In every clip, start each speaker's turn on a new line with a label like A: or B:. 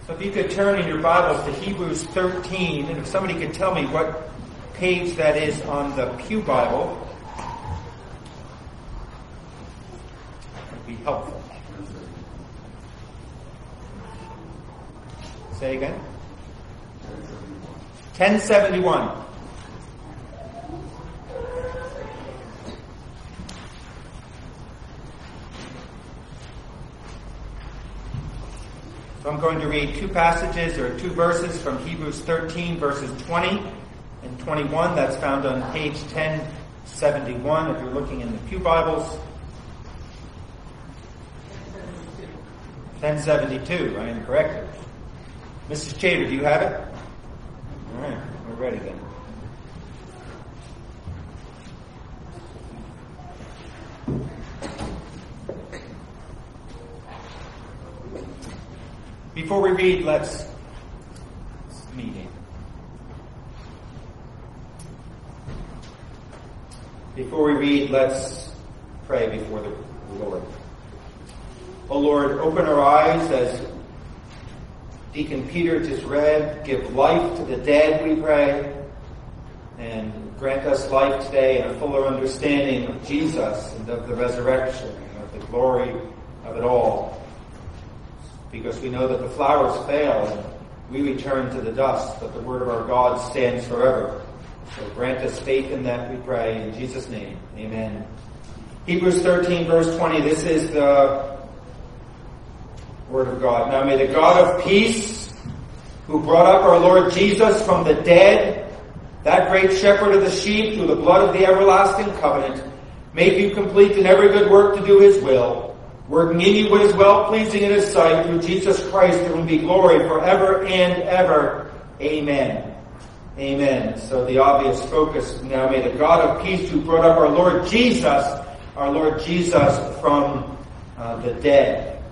A: So if you could turn in your Bibles to Hebrews 13, and if somebody could tell me what page that is on the Pew Bible, that would be helpful. Say again? 1071. So I'm going to read two passages or two verses from Hebrews 13, verses 20 and 21. That's found on page 1071 if you're looking in the Pew Bibles. 1072, I am corrected. Mrs. Chater, do you have it? All right, we're ready then. Before we read, let's meeting. Before we read, let's pray before the Lord. O Lord, open our eyes as Deacon Peter just read. Give life to the dead, we pray. And grant us life today and a fuller understanding of Jesus and of the resurrection and of the glory of it all. Because we know that the flowers fail and we return to the dust, but the word of our God stands forever. So grant us faith in that, we pray. In Jesus' name, amen. Hebrews 13, verse 20, this is the word of God. Now may the God of peace, who brought up our Lord Jesus from the dead, that great shepherd of the sheep, through the blood of the everlasting covenant, make you complete in every good work to do his will, working in you what is well-pleasing in his sight, through Jesus Christ, to whom be glory forever and ever. Amen. Amen. So the obvious focus now, may the God of peace, who brought up our Lord Jesus from the dead.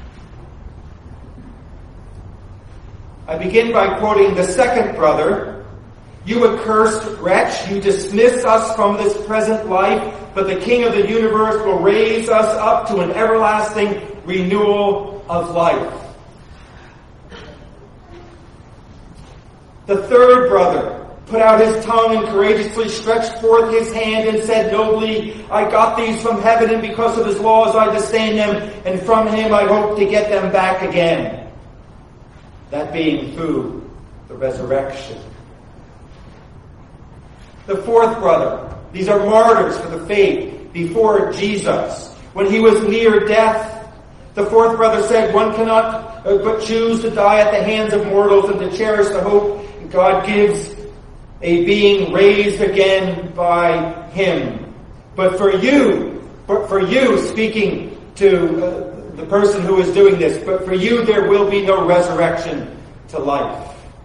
A: I begin by quoting the second brother. You accursed wretch, you dismiss us from this present life, but the King of the universe will raise us up to an everlasting renewal of life. The third brother put out his tongue and courageously stretched forth his hand and said nobly, I got these from heaven, and because of his laws I disdain them, and from him I hope to get them back again. That being through the resurrection. The fourth brother, these are martyrs for the faith before Jesus. When he was near death, the fourth brother said, one cannot but choose to die at the hands of mortals and to cherish the hope God gives a being raised again by him. But for you, speaking to the person who is doing this, but for you there will be no resurrection to life.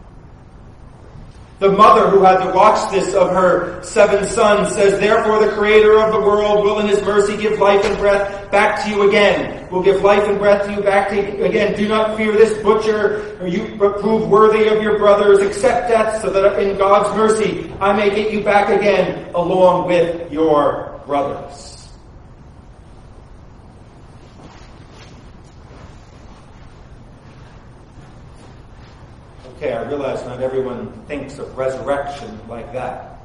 A: The mother who had to watch this of her 7 sons says, therefore the creator of the world will in his mercy give life and breath back to you again. Will give life and breath to you back to you again. Do not fear this butcher, or you prove worthy of your brothers. Accept death so that in God's mercy I may get you back again along with your brothers. Okay, I realize not everyone thinks of resurrection like that.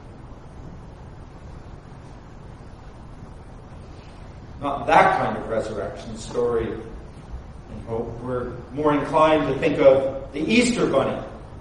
A: Not that kind of resurrection story and hope. We're more inclined to think of the Easter Bunny.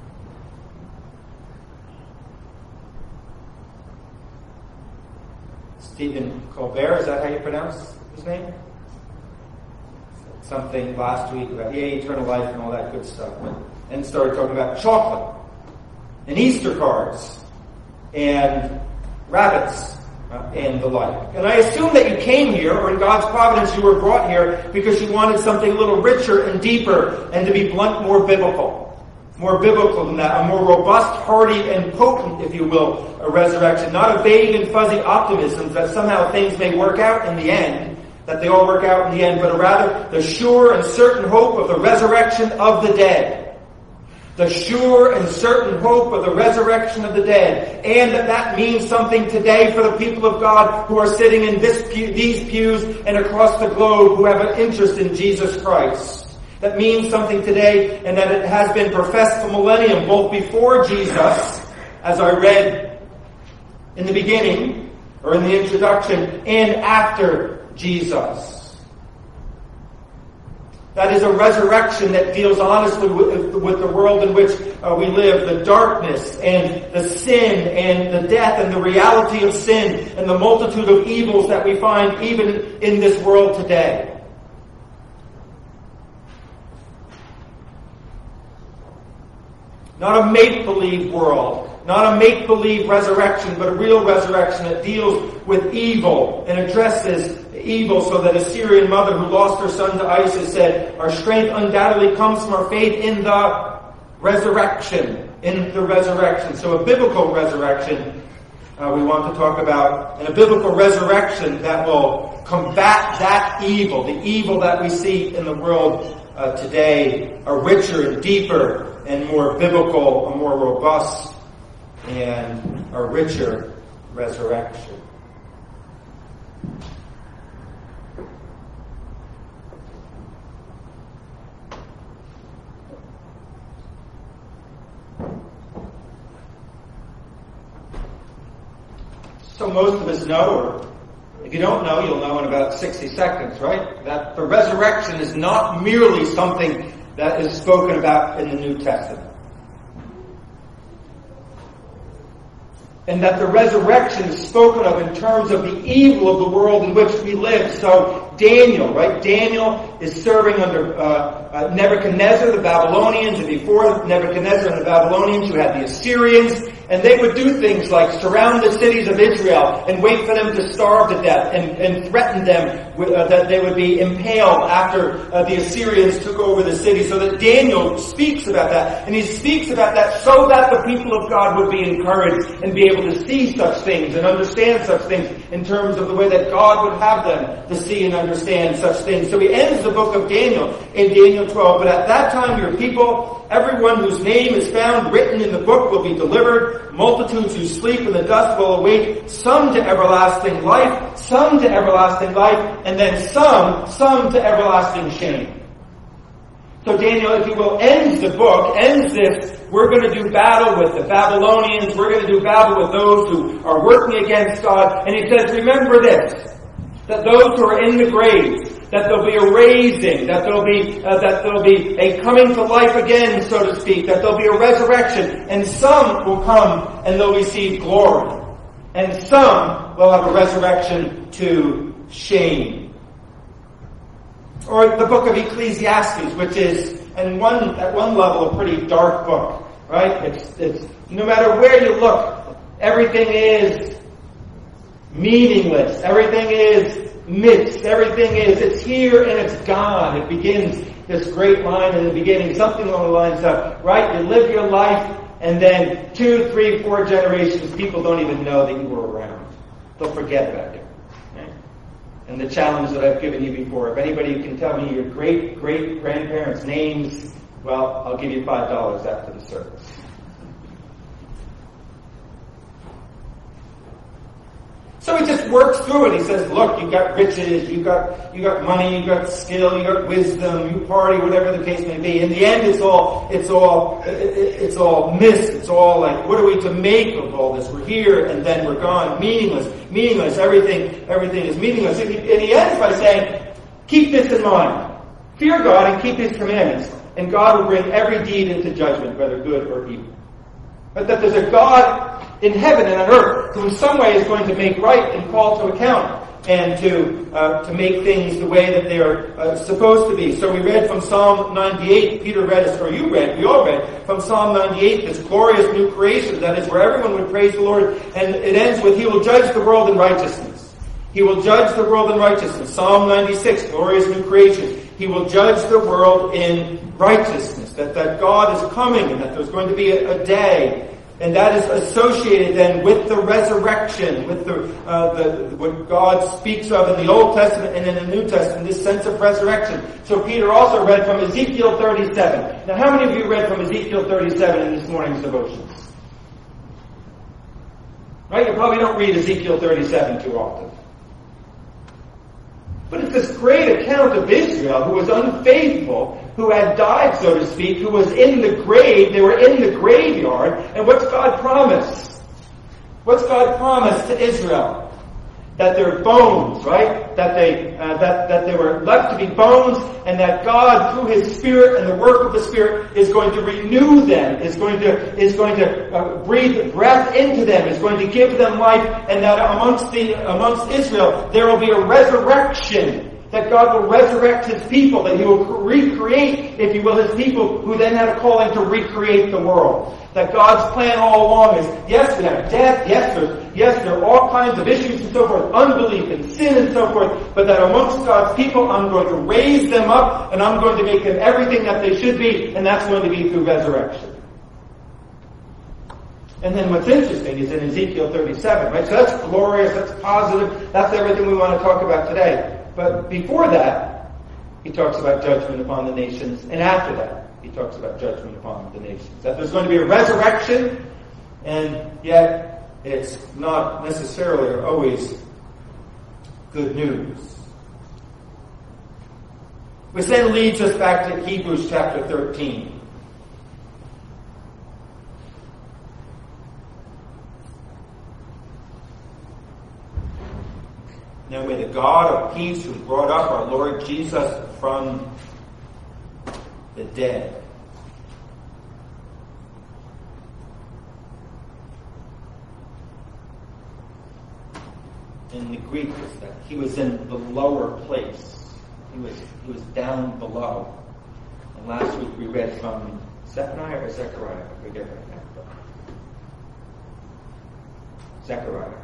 A: Stephen Colbert, is that how you pronounce his name? Something last week about eternal life and all that good stuff. And started talking about chocolate and Easter cards and rabbits and the like. And I assume that you came here, or in God's providence you were brought here because you wanted something a little richer and deeper, and to be blunt, more biblical. More biblical than that, a more robust, hearty, and potent, if you will, a resurrection. Not a vague and fuzzy optimism that somehow things may work out in the end, that they all work out in the end, but rather the sure and certain hope of the resurrection of the dead. The sure and certain hope of the resurrection of the dead. And that means something today for the people of God who are sitting in these pews and across the globe who have an interest in Jesus Christ. that means something today, and that it has been professed for millennium, both before Jesus, as I read in the beginning, or in the introduction, and after Jesus. That is a resurrection that deals honestly with the world in which we live, the darkness and the sin and the death and the reality of sin and the multitude of evils that we find even in this world today. Not a make-believe world, not a make-believe resurrection, but a real resurrection that deals with evil and addresses evil, so that a Syrian mother who lost her son to ISIS said, our strength undoubtedly comes from our faith in the resurrection. In the resurrection. So a biblical resurrection we want to talk about, and a biblical resurrection that will combat that evil, the evil that we see in the world today, a richer and deeper and more biblical, a more robust and a richer resurrection. So most of us know, or if you don't know, you'll know in about 60 seconds, right? That the resurrection is not merely something that is spoken about in the New Testament. And that the resurrection is spoken of in terms of the evil of the world in which we live. So Daniel, right? Daniel is serving under Nebuchadnezzar, the Babylonians, and before Nebuchadnezzar and the Babylonians, you had the Assyrians, and they would do things like surround the cities of Israel and wait for them to starve to death and threaten them with, that they would be impaled after the Assyrians took over the city. So that Daniel speaks about that, and he speaks about that so that the people of God would be encouraged and be able to see such things and understand such things in terms of the way that God would have them to see and understand such things. So he ends the book of Daniel in Daniel 12. But at that time your people, everyone whose name is found written in the book, will be delivered. Multitudes who sleep in the dust will awake, some to everlasting life, some to everlasting life, and then some to everlasting shame. So Daniel, if you will, ends the book, ends this. We're going to do battle with the Babylonians. We're going to do battle with those who are working against God. And he says, remember this, that those who are in the graves, that there'll be a raising, that there'll be a coming to life again, so to speak, that there'll be a resurrection, and some will come and they'll receive glory, and some will have a resurrection to shame. Or the book of Ecclesiastes, which is at one level a pretty dark book, right? It's no matter where you look, everything is meaningless, everything is mixed, everything is, it's here and it's gone. It begins this great line in the beginning, something along the lines of, right, you live your life and then 2, 3, 4 generations, people don't even know that you were around. They'll forget about you. Right? And the challenge that I've given you before, if anybody can tell me your great-great-grandparents' names, well, I'll give you $5 after the service. So he just works through it. He says, look, you got riches, you got money, you got skill, you got wisdom, you party, whatever the case may be. In the end, it's all mist. It's all like, what are we to make of all this? We're here and then we're gone. Meaningless. Everything is meaningless. And he ends by saying, keep this in mind. Fear God and keep his commandments, and God will bring every deed into judgment, whether good or evil. But that there's a God in heaven and on earth who in some way is going to make right and call to account and to make things the way that they are supposed to be. So we read from Psalm 98, Peter read, or you read, we all read from Psalm 98, this glorious new creation, that is where everyone would praise the Lord, and it ends with, he will judge the world in righteousness. He will judge the world in righteousness. Psalm 96, glorious new creation. He will judge the world in righteousness. That God is coming and that there's going to be a day. And that is associated then with the resurrection, with what God speaks of in the Old Testament and in the New Testament, this sense of resurrection. So Peter also read from Ezekiel 37. Now how many of you read from Ezekiel 37 in this morning's devotions? Right? You probably don't read Ezekiel 37 too often. But it's this great account of Israel who was unfaithful, who had died, so to speak, who was in the grave. They were in the graveyard. And what's God promised? What's God promised to Israel? That their bones, right? That they were left to be bones, and that God, through His Spirit and the work of the Spirit, is going to renew them, is going to breathe breath into them, is going to give them life, and that amongst Israel there will be a resurrection. That God will resurrect His people, that He will recreate, if you will, His people who then had a calling to recreate the world. That God's plan all along is, yes, we have death, yes, there are all kinds of issues and so forth, unbelief and sin and so forth, but that amongst God's people, I'm going to raise them up, and I'm going to make them everything that they should be, and that's going to be through resurrection. And then what's interesting is in Ezekiel 37, right? So that's glorious, that's positive, that's everything we want to talk about today. But before that, he talks about judgment upon the nations, and after that, he talks about judgment upon the nations. That there's going to be a resurrection, and yet it's not necessarily or always good news. Which then leads us back to Hebrews chapter 13. Now may the God of peace, who brought up our Lord Jesus from the dead, in the Greek is that he was in the lower place. He was down below. And last week we read from Zephaniah or Zechariah, I forget right now. Zechariah,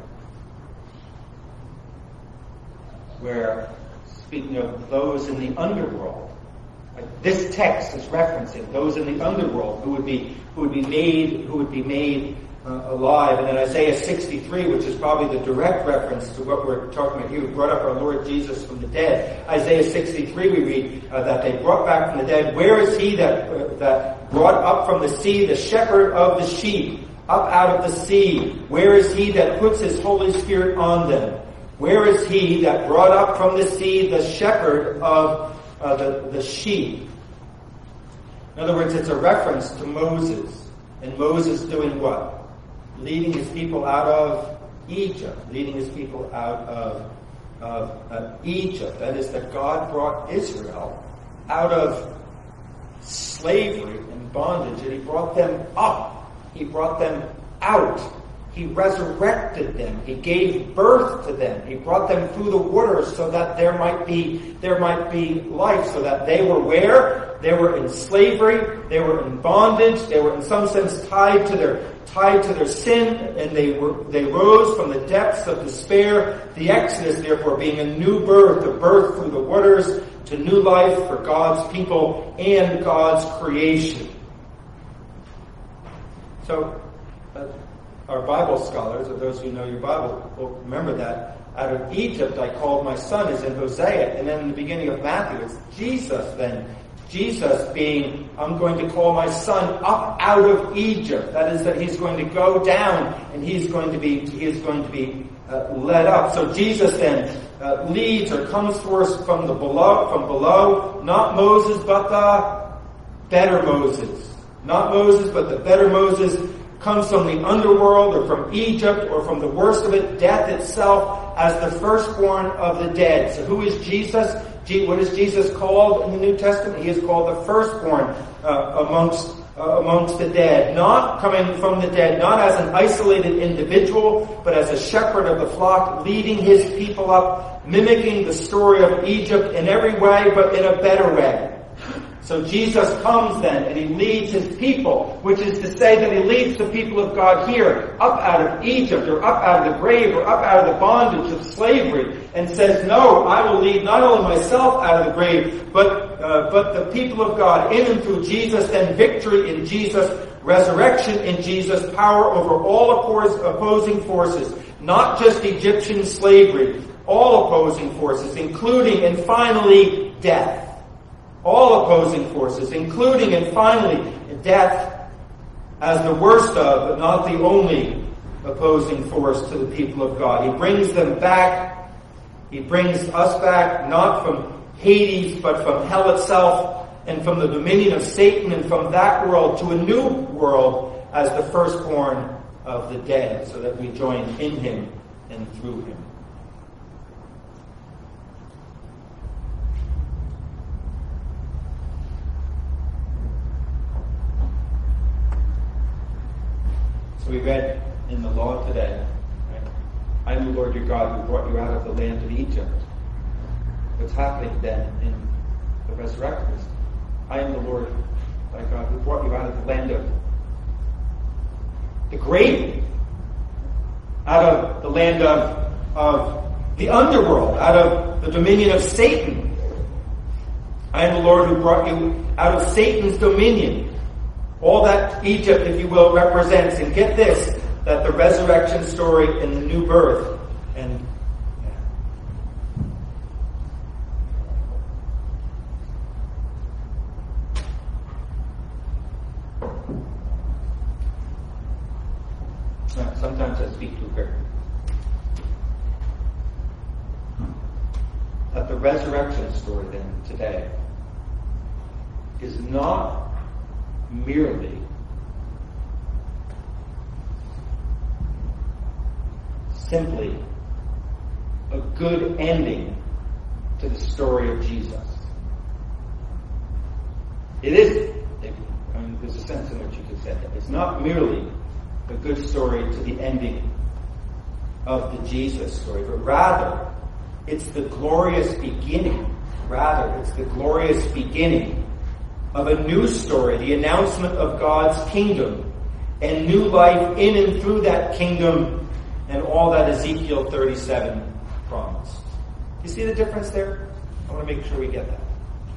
A: where, speaking of those in the underworld, this text is referencing those in the underworld who would be made alive. And then Isaiah 63, which is probably the direct reference to what we're talking about here, who brought up our Lord Jesus from the dead. Isaiah 63, we read that they brought back from the dead. Where is he that brought up from the sea the shepherd of the sheep, up out of the sea? Where is he that puts his Holy Spirit on them? Where is he that brought up from the sea the shepherd of the sheep? In other words, it's a reference to Moses. And Moses doing what? Leading his people out of Egypt. Leading his people out of Egypt. That is, that God brought Israel out of slavery and bondage, and He brought them up. He brought them out. He resurrected them. He gave birth to them. He brought them through the waters so that there might be life, so that they were where? They were in slavery, they were in bondage, they were in some sense tied to their sin, and they rose from the depths of despair. The Exodus, therefore, being a new birth, a birth through the waters to new life for God's people and God's creation. So, our Bible scholars, or those who know your Bible, will remember that out of Egypt I called my son, is in Hosea. And then in the beginning of Matthew, it's Jesus then. Jesus being, I'm going to call my son up out of Egypt. That is, that he's going to go down and he is going to be led up. So Jesus then leads or comes for us from below, not Moses, but the better Moses. Not Moses, but the better Moses comes from the underworld or from Egypt or from the worst of it, death itself, as the firstborn of the dead. So who is Jesus? What is Jesus called in the New Testament? He is called the firstborn amongst the dead. Not coming from the dead, not as an isolated individual, but as a shepherd of the flock, leading his people up, mimicking the story of Egypt in every way, but in a better way. So Jesus comes then and he leads his people, which is to say that he leads the people of God here up out of Egypt or up out of the grave or up out of the bondage of slavery, and says, no, I will lead not only myself out of the grave, but the people of God in and through Jesus, and victory in Jesus, resurrection in Jesus, power over all opposing forces, not just Egyptian slavery, all opposing forces, including and finally death. All opposing forces, including and finally death as the worst of, but not the only opposing force to the people of God. He brings them back He brings us back not from Hades, but from hell itself, and from the dominion of Satan, and from that world to a new world as the firstborn of the dead, so that we join in him and through him. So we read in the law today, right? I am the Lord your God who brought you out of the land of Egypt. What's happening then in the resurrection is, I am the Lord thy God who brought you out of the land of the grave, out of the land of the underworld, out of the dominion of Satan. I am the Lord who brought you out of Satan's dominion. All that Egypt, if you will, represents. And get this, that the resurrection story and the new birth and sometimes I speak too quickly. That the resurrection story then today is not merely simply a good ending to the story of Jesus. It isn't. I mean, there's a sense in which you could say that. It's not merely a good story to the ending of the Jesus story, but rather it's the glorious beginning. It's the glorious beginning of a new story, the announcement of God's kingdom and new life in and through that kingdom and all that Ezekiel 37 promised. You see the difference there? I want to make sure we get that.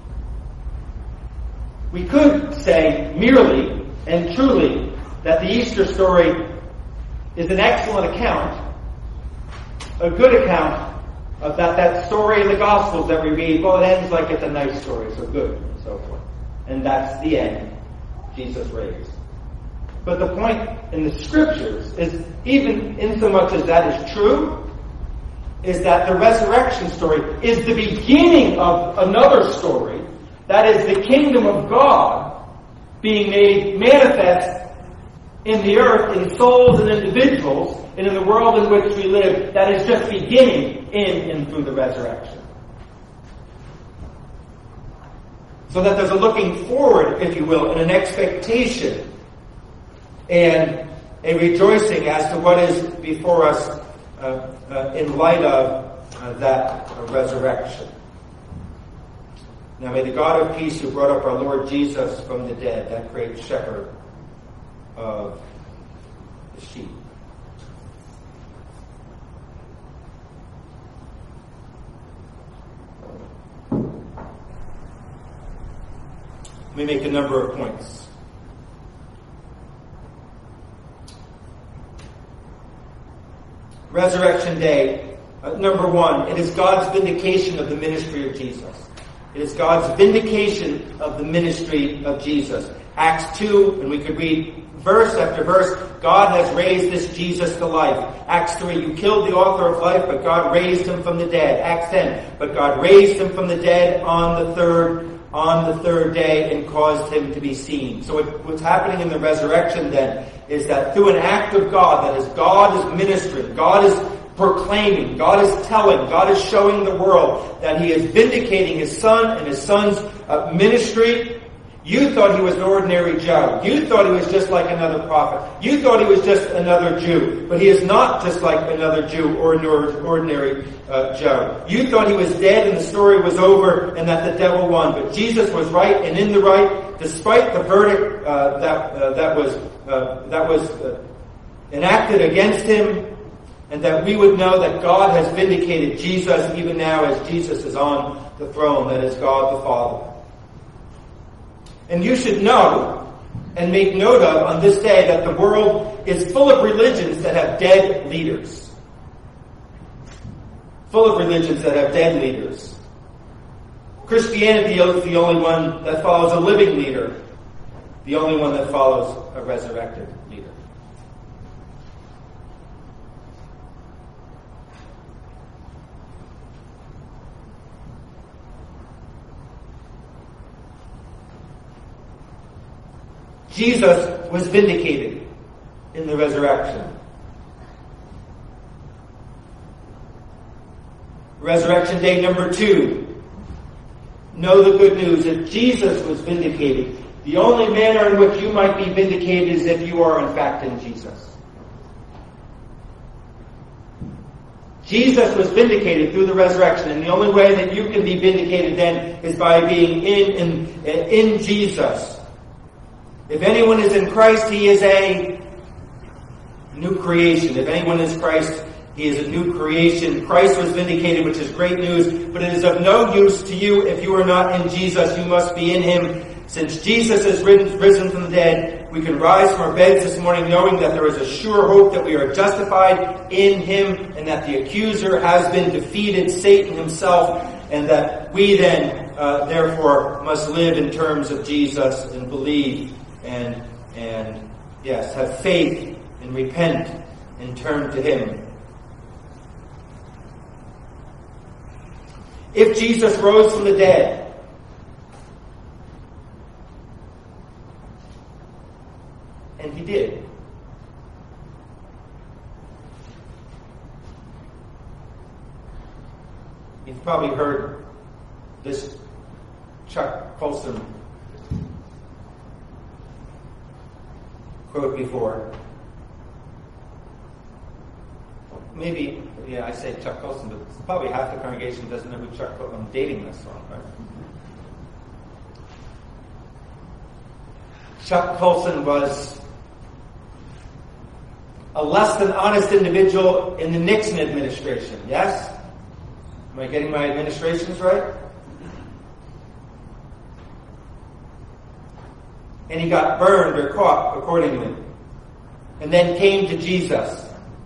A: We could say merely and truly that the Easter story is an excellent account, a good account of that story in the Gospels that we read. Well, it ends like it's a nice story, so good, and so forth. And that's the end. Jesus raised. But the point in the Scriptures is, even in so much as that is true, is that the resurrection story is the beginning of another story. That is the kingdom of God being made manifest in the earth, in souls and individuals, and in the world in which we live, that is just beginning in and through the resurrection. So that there's a looking forward, if you will, and an expectation and a rejoicing as to what is before us in light of that resurrection. Now may the God of peace who brought up our Lord Jesus from the dead, that great shepherd of the sheep, let me make a number of points. Resurrection Day, number one, it is God's vindication of the ministry of Jesus. It is God's vindication of the ministry of Jesus. Acts 2, and we could read verse after verse, God has raised this Jesus to life. Acts 3, you killed the author of life, but God raised him from the dead. Acts 10, but God raised him from the dead on the third day and caused him to be seen. So what's happening in the resurrection then is that through an act of God, that is, God is ministering, God is proclaiming, God is telling, God is showing the world that he is vindicating his son and his son's ministry. You thought he was an ordinary Joe. You thought he was just like another prophet. You thought he was just another Jew. But he is not just like another Jew or an ordinary Joe. You thought he was dead and the story was over and that the devil won. But Jesus was right and in the right, despite the verdict that was enacted against him, and that we would know that God has vindicated Jesus even now as Jesus is on the throne, that is God the Father. And you should know and make note of on this day that the world is full of religions that have dead leaders. Full of religions that have dead leaders. Christianity is the only one that follows a living leader. The only one that follows a resurrected leader. Jesus was vindicated in the resurrection. Resurrection day number 2. Know the good news. If Jesus was vindicated, the only manner in which you might be vindicated is if you are in fact in Jesus. Jesus was vindicated through the resurrection, and the only way that you can be vindicated then is by being in Jesus. If anyone is in Christ, he is a new creation. If anyone is Christ, he is a new creation. Christ was vindicated, which is great news, but it is of no use to you if you are not in Jesus. You must be in him. Since Jesus is risen from the dead, we can rise from our beds this morning knowing that there is a sure hope that we are justified in him and that the accuser has been defeated, Satan himself, and that we then, therefore, must live in terms of Jesus and believe and yes, have faith and repent and turn to him. If Jesus rose from the dead, and he did, you've probably heard this Chuck Colson quote before. Maybe, I say Chuck Colson, but probably half the congregation doesn't know who Chuck Colson. I'm dating this song, right? Chuck Colson was a less than honest individual in the Nixon administration, yes? Am I getting my administrations right? And he got burned or caught accordingly. And then came to Jesus.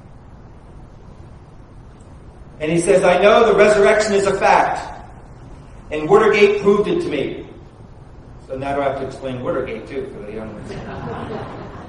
A: And he says, I know the resurrection is a fact. And Watergate proved it to me. So now do I have to explain Watergate too for the young ones?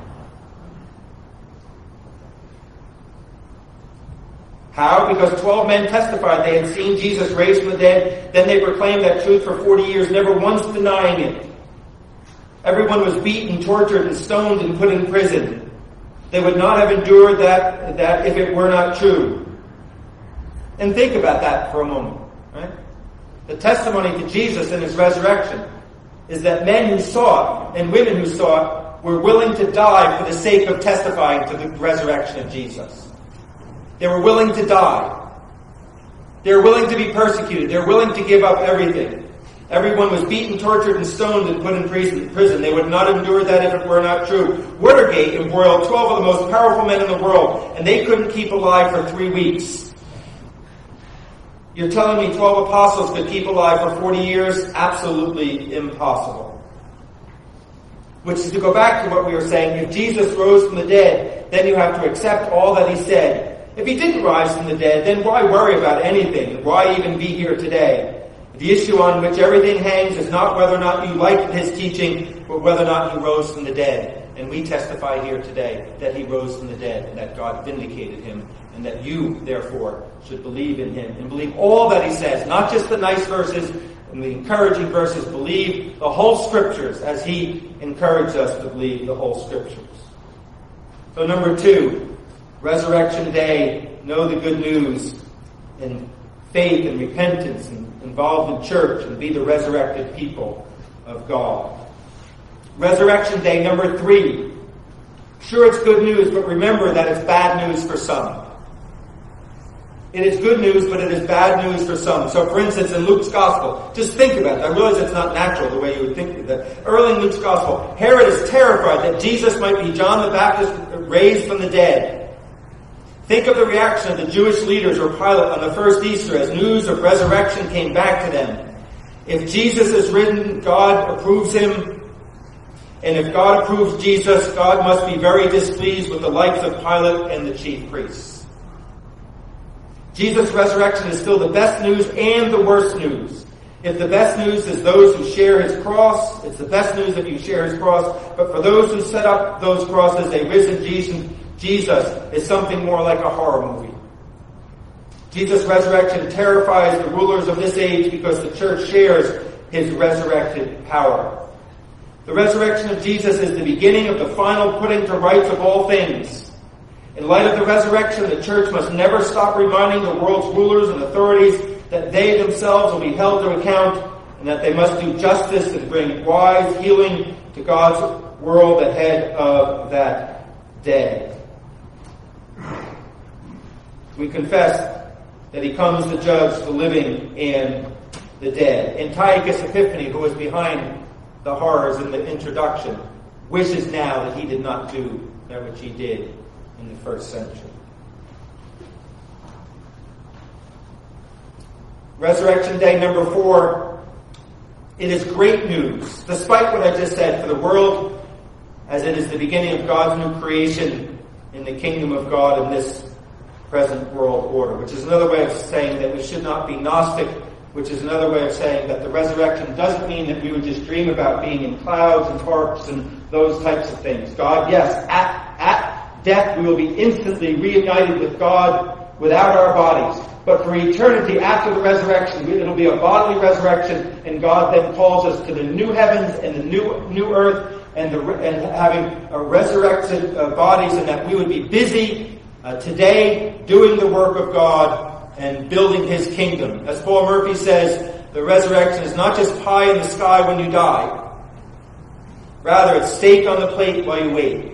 A: How? Because 12 men testified they had seen Jesus raised from the dead. Then they proclaimed that truth for 40 years, never once denying it. Everyone was beaten, tortured, and stoned and put in prison. They would not have endured that if it were not true. And think about that for a moment, right? The testimony to Jesus and his resurrection is that men who saw it and women who saw it were willing to die for the sake of testifying to the resurrection of Jesus. They were willing to die. They were willing to be persecuted. They were willing to give up everything. Everyone was beaten, tortured, and stoned and put in prison. They would not endure that if it were not true. Watergate embroiled 12 of the most powerful men in the world, and they couldn't keep alive for 3 weeks. You're telling me 12 apostles could keep alive for 40 years? Absolutely impossible. Which is to go back to what we were saying. If Jesus rose from the dead, then you have to accept all that he said. If he didn't rise from the dead, then why worry about anything? Why even be here today? The issue on which everything hangs is not whether or not you liked his teaching, but whether or not he rose from the dead. And we testify here today that he rose from the dead, and that God vindicated him, and that you, therefore, should believe in him and believe all that he says, not just the nice verses and the encouraging verses. Believe the whole scriptures as he encouraged us to believe the whole scriptures. So number 2, Resurrection Day, know the good news in faith and repentance and involved in church and be the resurrected people of God. Resurrection Day, number 3. Sure, it's good news, but remember that it's bad news for some. It is good news, but it is bad news for some. So, for instance, in Luke's Gospel, just think about it. I realize it's not natural the way you would think of that. Early in Luke's Gospel, Herod is terrified that Jesus might be John the Baptist raised from the dead. Think of the reaction of the Jewish leaders or Pilate on the first Easter as news of resurrection came back to them. If Jesus is risen, God approves him. And if God approves Jesus, God must be very displeased with the likes of Pilate and the chief priests. Jesus' resurrection is still the best news and the worst news. If the best news is those who share his cross, it's the best news if you share his cross. But for those who set up those crosses, a risen Jesus is something more like a horror movie. Jesus' resurrection terrifies the rulers of this age because the church shares his resurrected power. The resurrection of Jesus is the beginning of the final putting to rights of all things. In light of the resurrection, the church must never stop reminding the world's rulers and authorities that they themselves will be held to account and that they must do justice and bring wise healing to God's world ahead of that day. We confess that he comes to judge the living and the dead. Antiochus Epiphanes, who was behind the horrors in the introduction, wishes now that he did not do that which he did in the first century. Resurrection Day number 4. It is great news, despite what I just said, for the world, as it is the beginning of God's new creation in the kingdom of God in this present world order, which is another way of saying that we should not be Gnostic, which is another way of saying that the resurrection doesn't mean that we would just dream about being in clouds and harps and those types of things. God, yes, at death we will be instantly reunited with God without our bodies. But for eternity after the resurrection, it'll be a bodily resurrection, and God then calls us to the new heavens and the new earth, and having resurrected bodies, and that we would be busy today doing the work of God and building his kingdom. As Paul Murphy says, the resurrection is not just pie in the sky when you die. Rather, it's steak on the plate while you wait.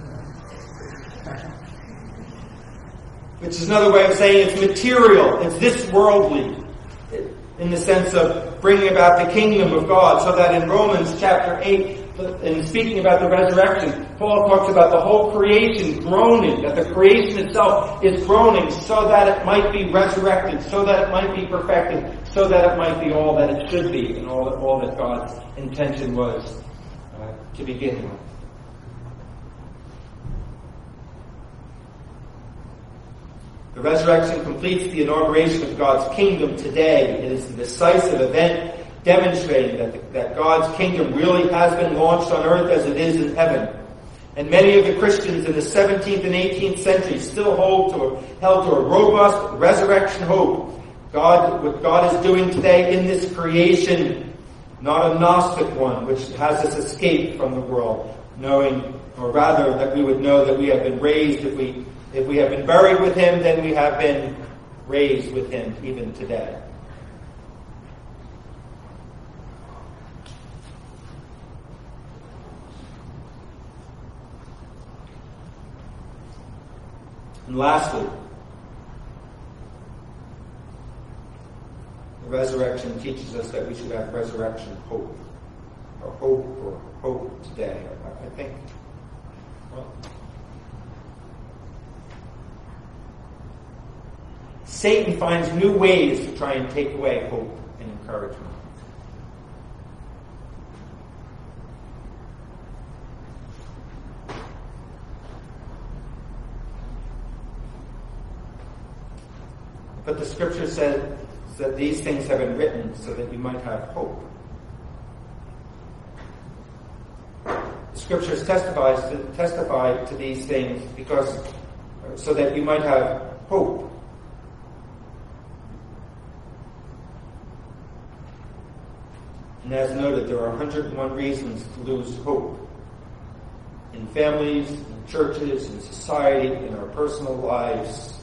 A: Which is another way of saying it's material, it's this worldly, in the sense of bringing about the kingdom of God. So that in Romans chapter 8, in speaking about the resurrection, Paul talks about the whole creation groaning, that the creation itself is groaning so that it might be resurrected, so that it might be perfected, so that it might be all that it should be, and all that God's intention was to begin with. The resurrection completes the inauguration of God's kingdom today. It is the decisive event demonstrating that God's kingdom really has been launched on earth as it is in heaven. And many of the Christians in the 17th and 18th centuries still held to a robust resurrection hope. What God is doing today in this creation, not a Gnostic one, which has us escape from the world, knowing, or rather that we would know that we have been raised. If we have been buried with him, then we have been raised with him even today. And lastly, the resurrection teaches us that we should have resurrection hope. Or hope today. I think, well, Satan finds new ways to try and take away hope and encouragement. But the scripture says that these things have been written so that you might have hope. The scriptures testify to these things so that you might have hope. And as noted, there are 101 reasons to lose hope. In families, in churches, in society, in our personal lives.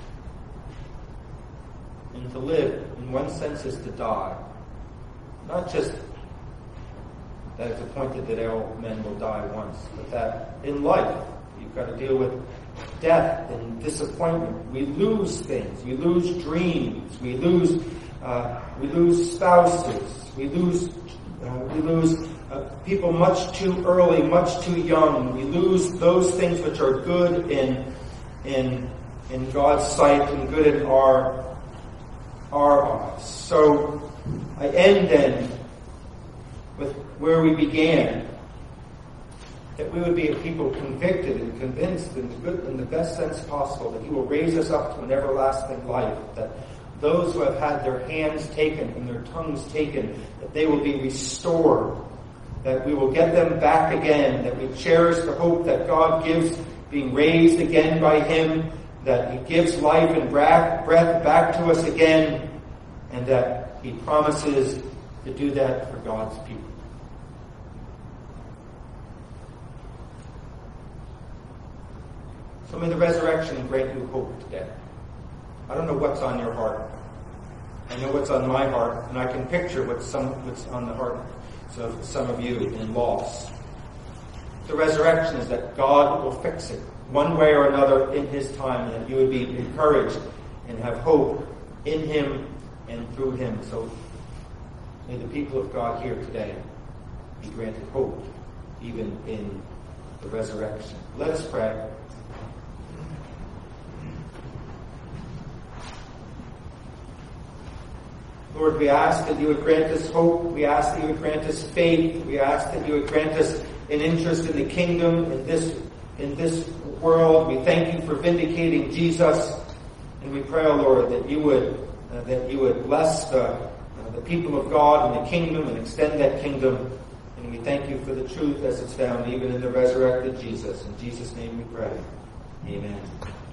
A: And to live, in one sense, is to die. Not just that it's appointed that all men will die once, but that in life, you've got to deal with death and disappointment. We lose things. We lose dreams. We lose spouses. We lose people much too early, much too young. We lose those things which are good in God's sight and good in our eyes. So I end then with where we began. That we would be a people convicted and convinced in the best sense possible that he will raise us up to an everlasting life. That those who have had their hands taken and their tongues taken, that they will be restored, that we will get them back again, that we cherish the hope that God gives being raised again by him, that he gives life and breath back to us again, and that he promises to do that for God's people. So may the resurrection grant you hope today. I don't know what's on your heart. I know what's on my heart, and I can picture what's on the heart of some of you in loss. The resurrection is that God will fix it one way or another in His time, and that you would be encouraged and have hope in Him and through Him. So may the people of God here today be granted hope, even in the resurrection. Let us pray. Lord, we ask that you would grant us hope. We ask that you would grant us faith. We ask that you would grant us an interest in the kingdom, in this world. We thank you for vindicating Jesus. And we pray, O Lord, that you would bless the people of God and the kingdom and extend that kingdom. And we thank you for the truth as it's found even in the resurrected Jesus. In Jesus' name we pray. Amen.